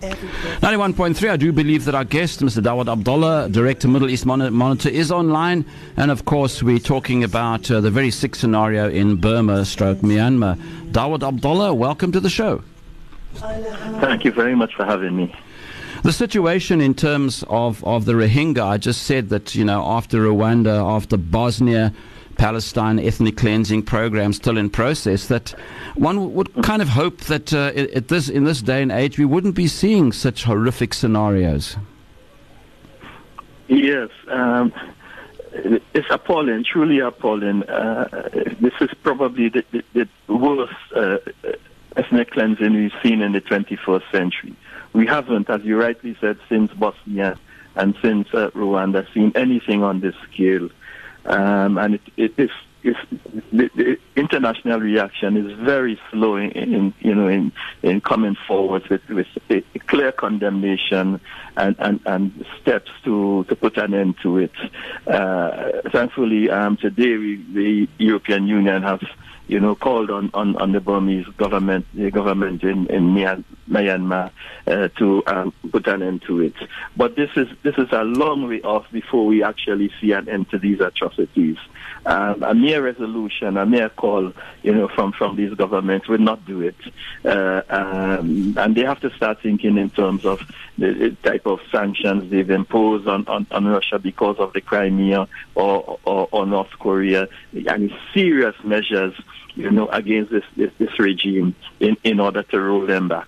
91.3, I do believe that our guest, Mr. Dawud Abdullah, Director, Middle East Monitor, is online. And, of course, we're talking about the very sick scenario in Burma, Myanmar. Dawud Abdullah, welcome to the show. Thank you very much for having me. The situation in terms of the Rohingya, I just said that, after Rwanda, after Bosnia, Palestine ethnic cleansing program still in process, that one would kind of hope that in this day and age we wouldn't be seeing such horrific scenarios. Yes, it's appalling, truly appalling. This is probably the worst ethnic cleansing we've seen in the 21st century. We haven't, as you rightly said, since Bosnia and since Rwanda, seen anything on this scale. And the international reaction is very slow in coming forward with a clear condemnation and steps to put an end to it. Thankfully, today the European Union has called on the Burmese government, the government in Myanmar, to put an end to it. But this is a long way off before we actually see an end to these atrocities. A mere resolution, a mere call, from these governments will not do it. And they have to start thinking in terms of the type of sanctions they've imposed on Russia because of the Crimea or North Korea, and serious measures, against this regime in order to roll them back.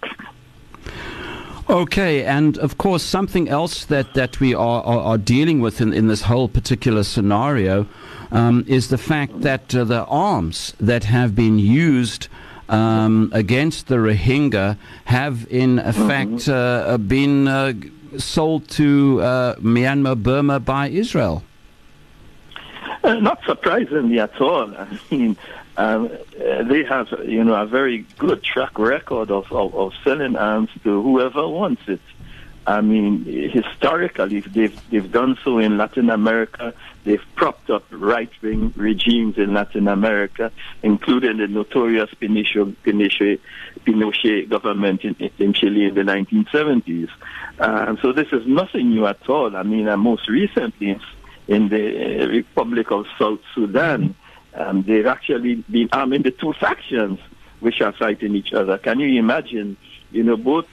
Okay, and of course something else that we are dealing with in this whole particular scenario is the fact that the arms that have been used against the Rohingya have in fact been sold to Myanmar, Burma by Israel. Not surprisingly at all. I mean, they have, a very good track record of selling arms to whoever wants it. I mean, historically, they've done so in Latin America. They've propped up right-wing regimes in Latin America, including the notorious Pinochet government in Chile in the 1970s. So this is nothing new at all. I mean, most recently in the Republic of South Sudan, they've actually been arming the two factions which are fighting each other. Can you imagine, both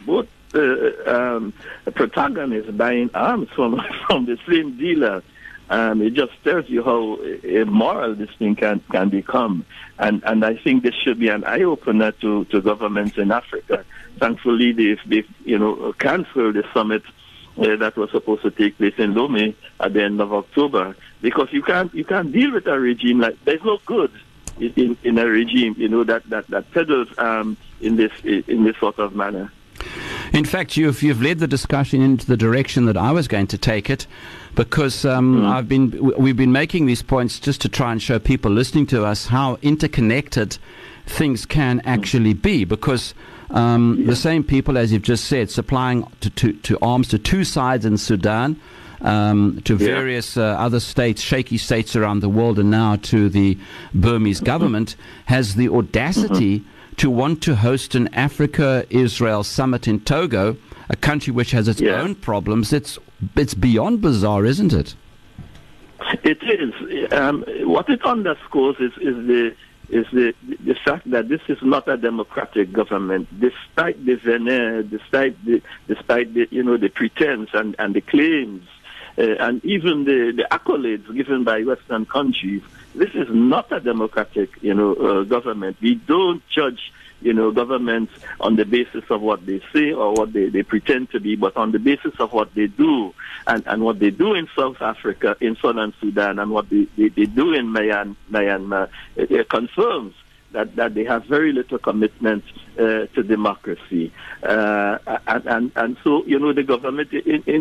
protagonists buying arms from the same dealer? It just tells you how immoral this thing can become. And I think this should be an eye-opener to governments in Africa. Thankfully, they've canceled the summit that was supposed to take place in Lomé at the end of October, because you can't deal with a regime like there's no good in a regime that peddles in this sort of manner. In fact, you've led the discussion into the direction that I was going to take it, because we've been making these points just to try and show people listening to us how interconnected things can actually be, because the same people, as you've just said, supplying to arms to two sides in Sudan, to various other states, shaky states around the world, and now to the Burmese government, has the audacity to want to host an Africa-Israel summit in Togo, a country which has its own problems. It's beyond bizarre, isn't it? It is. What it underscores is the fact that this is not a democratic government, despite the veneer, despite the pretense and the claims, and even the accolades given by Western countries. This is not a democratic, government. We don't judge, governments on the basis of what they say or what they pretend to be, but on the basis of what they do. And what they do in South Africa, in Southern Sudan, and what they do in Myanmar, it confirms that they have very little commitment to democracy. And so, the government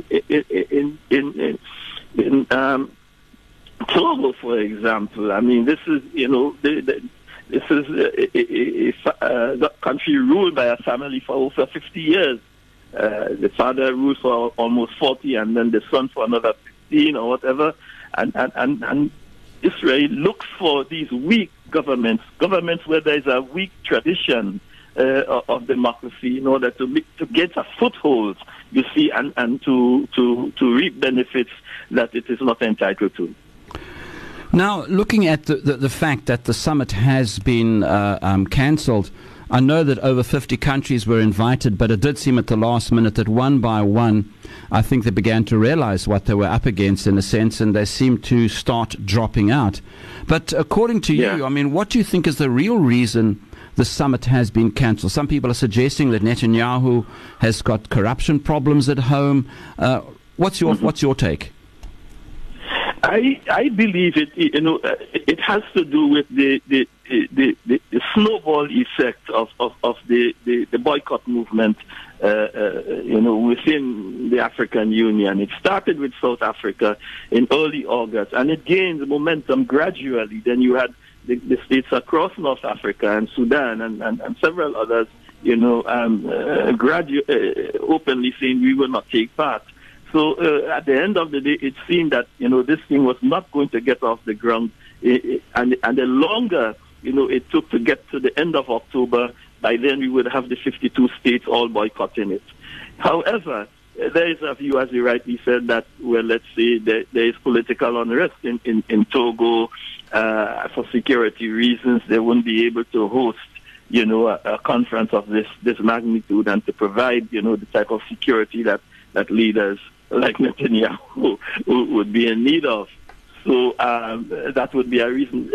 in Togo, for example, I mean, this is, this is a country ruled by a family for over 50 years. The father ruled for almost 40, and then the son for another 15 or whatever. And Israel looks for these weak governments where there is a weak tradition of democracy in order to get a foothold, you see, and to reap benefits that it is not entitled to. Now, looking at the fact that the summit has been cancelled, I know that over 50 countries were invited, but it did seem at the last minute that one by one, I think they began to realize what they were up against in a sense, and they seemed to start dropping out. But according to you, I mean, what do you think is the real reason the summit has been cancelled? Some people are suggesting that Netanyahu has got corruption problems at home. What's your take? I believe it. It has to do with the snowball effect of the boycott movement. Within the African Union. It started with South Africa in early August, and it gained momentum gradually. Then you had the states across North Africa and Sudan and several others, openly saying we will not take part. So at the end of the day, it seemed that, this thing was not going to get off the ground. And the longer, it took to get to the end of October, by then we would have the 52 states all boycotting it. However, there is a view, as you rightly said, that, well, let's say there is political unrest in Togo. For security reasons, they wouldn't be able to host, a conference of this magnitude and to provide, the type of security that leaders like Netanyahu would be in need of. So that would be a reason.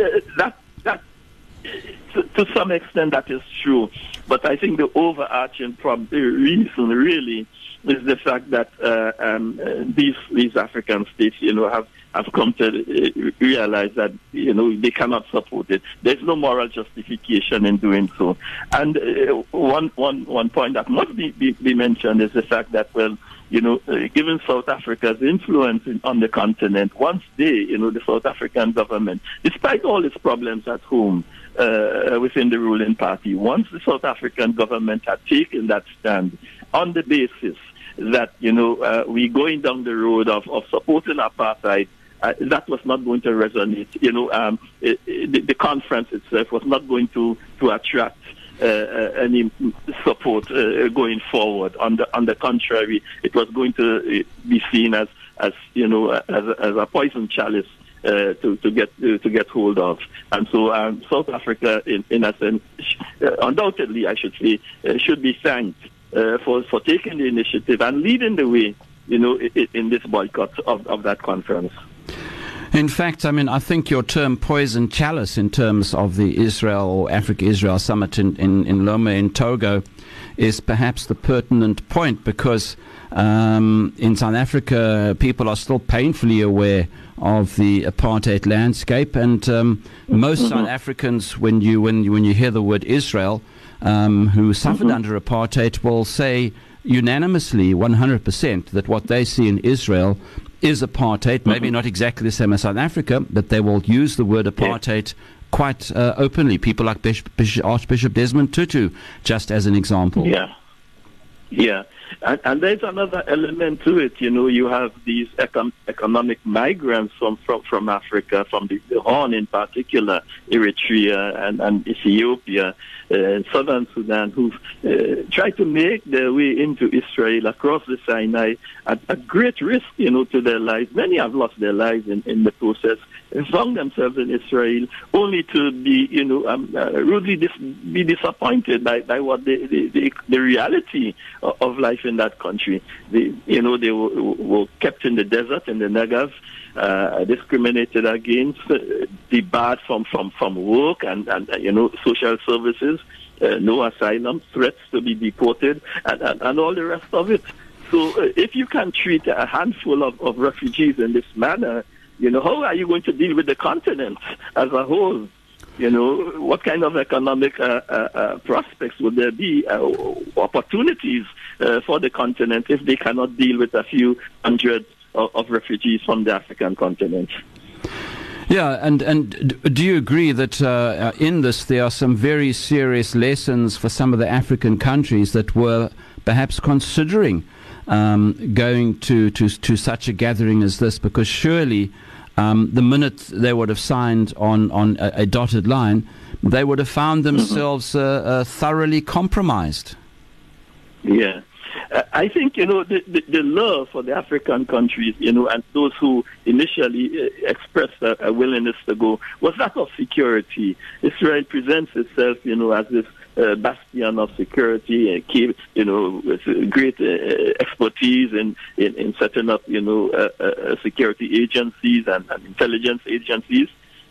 To some extent, that is true. But I think the overarching reason really is the fact that these African states, have come to realize that, they cannot support it. There's no moral justification in doing so. And one point that must be mentioned is the fact that, well, given South Africa's influence on the continent, once the South African government, despite all its problems at home within the ruling party, once the South African government had taken that stand on the basis that, we're going down the road of supporting apartheid, that was not going to resonate. The conference itself was not going to attract any support going forward. On the contrary, it was going to be seen as a poison chalice to get hold of. And so South Africa, in a sense, undoubtedly, I should say, should be thanked for taking the initiative and leading the way, in this boycott of that conference. In fact, I think your term poison chalice in terms of the Israel or Africa-Israel summit in Lome in Togo is perhaps the pertinent point, because in South Africa people are still painfully aware of the apartheid landscape, and most South Africans, when you hear the word Israel, who suffered under apartheid, will say unanimously 100% that what they see in Israel is apartheid, maybe not exactly the same as South Africa, but they will use the word apartheid quite openly. People like Archbishop Desmond Tutu, just as an example. Yeah. And there's another element to it. You have these economic migrants from Africa, from the Horn in particular, Eritrea and Ethiopia, and Southern Sudan, who've tried to make their way into Israel across the Sinai at great risk, to their lives. Many have lost their lives in the process, and found themselves in Israel only to be, rudely be disappointed by what the reality of life in that country. They were kept in the desert, in the Negev, discriminated against, debarred from work and social services, no asylum, threats to be deported, and all the rest of it. So if you can treat a handful of refugees in this manner, how are you going to deal with the continent as a whole? What kind of economic prospects would there be, opportunities for the continent if they cannot deal with a few hundred of refugees from the African continent? Yeah, and do you agree that in this there are some very serious lessons for some of the African countries that were perhaps considering going to such a gathering as this? Because surely the minute they would have signed on a dotted line, they would have found themselves thoroughly compromised. Yeah. I think, the love for the African countries, and those who initially expressed a willingness to go was that of security. Israel presents itself, as this bastion of security, with great expertise in setting up, security agencies and intelligence agencies.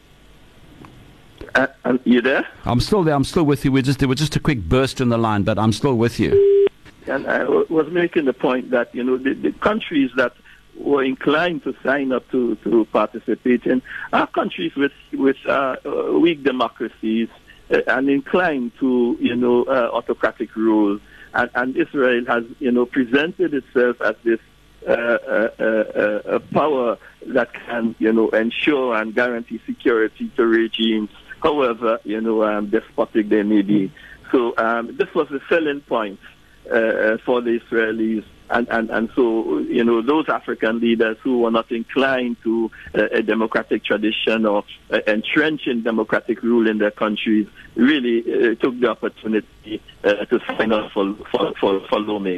You there? I'm still there. I'm still with you. There was just a quick burst in the line, but I'm still with you. And I was making the point that, the countries that were inclined to sign up to participate in are countries with weak democracies and inclined to, autocratic rule. And Israel has, presented itself as this a power that can, ensure and guarantee security to regimes, however, despotic they may be. So this was the selling point for the Israelis, and so those African leaders who were not inclined to a democratic tradition or entrenching democratic rule in their countries really took the opportunity to sign up for Lomé.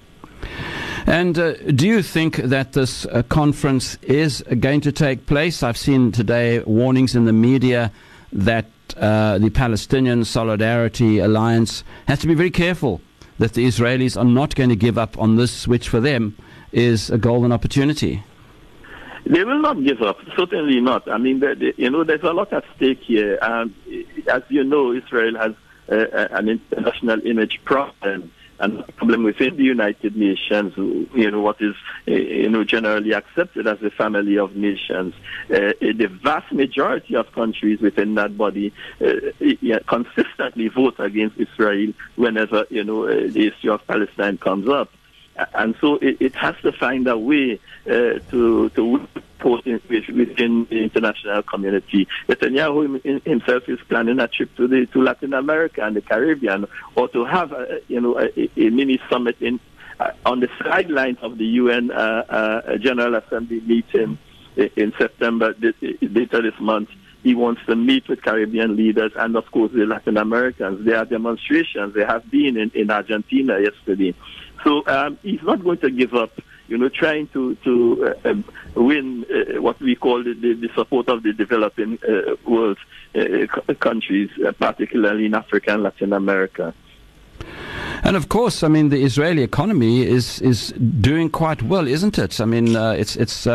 And do you think that this conference is going to take place? I've seen today warnings in the media that the Palestinian Solidarity Alliance has to be very careful that the Israelis are not going to give up on this, which for them is a golden opportunity. They will not give up, certainly not. I mean, there's a lot at stake here. As you know, Israel has an international image problem, and a problem within the United Nations, what is, generally accepted as the family of nations. The vast majority of countries within that body consistently vote against Israel whenever, the issue of Palestine comes up. And so it has to find a way to support within the international community. Netanyahu himself is planning a trip to Latin America and the Caribbean, or to have a mini summit on the sidelines of the UN General Assembly meeting in September later this month. He wants to meet with Caribbean leaders and, of course, the Latin Americans. There are demonstrations. There have been in Argentina yesterday. So he's not going to give up, trying to win what we call the support of the developing world countries, particularly in Africa and Latin America. And of course, I mean, the Israeli economy is doing quite well, isn't it? I mean, it's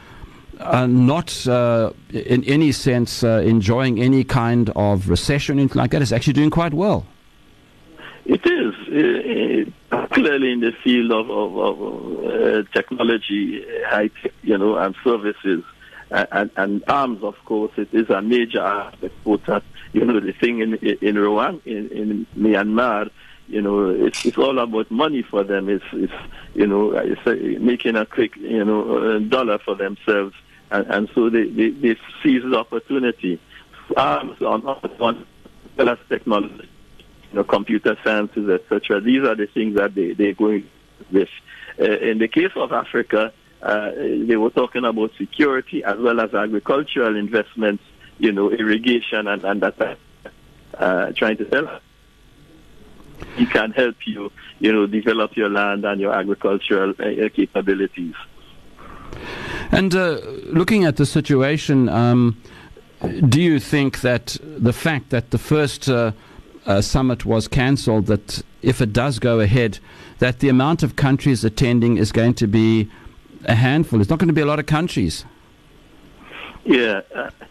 not in any sense enjoying any kind of recession or anything like that. It's actually doing quite well. It is, particularly in the field of technology, high-tech, and services, and arms. Of course, it is a major aspect. The thing in Rwanda, in Myanmar, it's all about money for them. It's making a quick, dollar for themselves, and so they seize the opportunity. Arms on technology. Computer sciences, etc. These are the things that they're going with. In the case of Africa, they were talking about security as well as agricultural investments, irrigation and that. Trying to tell he can help you, develop your land and your agricultural capabilities. And looking at the situation, do you think that the fact that the first summit was cancelled, that if it does go ahead, that the amount of countries attending is going to be a handful? It's not going to be a lot of countries. Yeah.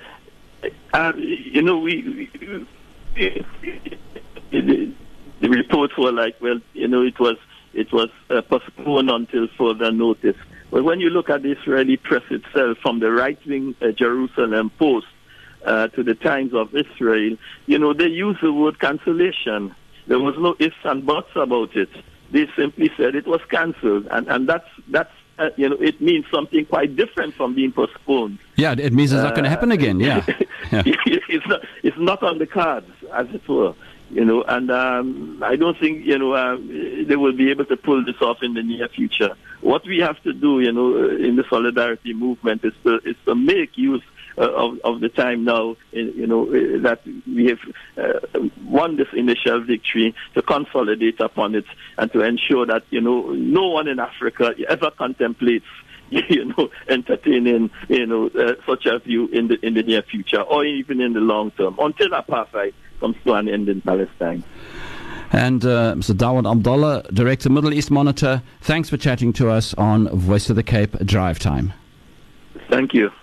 The reports were like, well, it was postponed until further notice. But when you look at the Israeli press itself, from the right-wing Jerusalem Post to the Times of Israel, they use the word cancellation. There was no ifs and buts about it. They simply said it was cancelled, and that's it means something quite different from being postponed. Yeah, it means it's not going to happen again. Yeah, yeah. It's not on the cards, as it were. And I don't think they will be able to pull this off in the near future. what we have to do, in the solidarity movement is to make use of the time now, that we have won this initial victory, to consolidate upon it and to ensure that, no one in Africa ever contemplates, entertaining, such a view in the near future or even in the long term until apartheid comes to an end in Palestine. And Mr. Dawud Abdullah, Director, Middle East Monitor, thanks for chatting to us on Voice of the Cape Drive Time. Thank you.